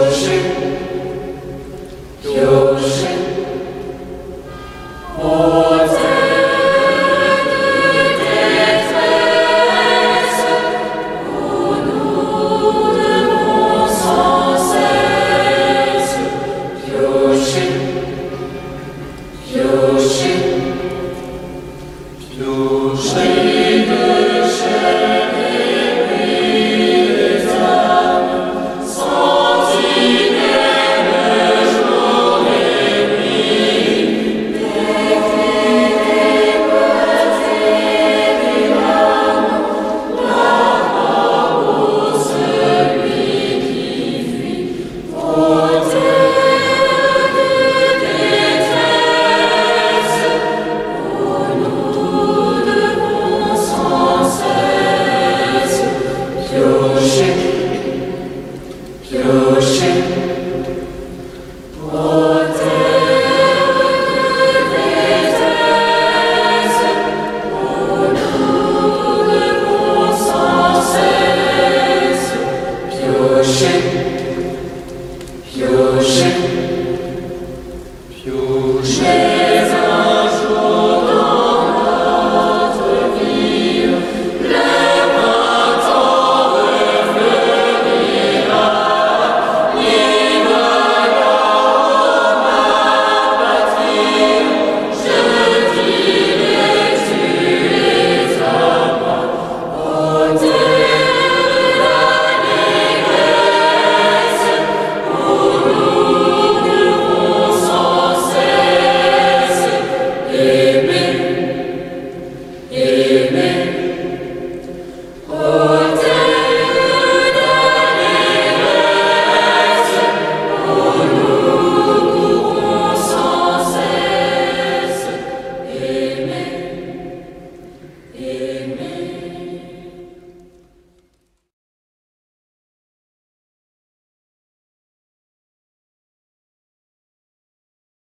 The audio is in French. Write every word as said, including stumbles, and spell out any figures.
piocher, piocher, ô terre de détresse, où nous devons sans cesse piocher, piocher, piocher de chair et pluie des âmes, sentinelle jour et nuit, des cris, des pleurs et des larmes, la mort pour celui qui fuit. Ô terre de détresse, où nous devons sans cesse piocher, piocher. Ô terre de détresse, où nous devons sans cesse piocher, piocher.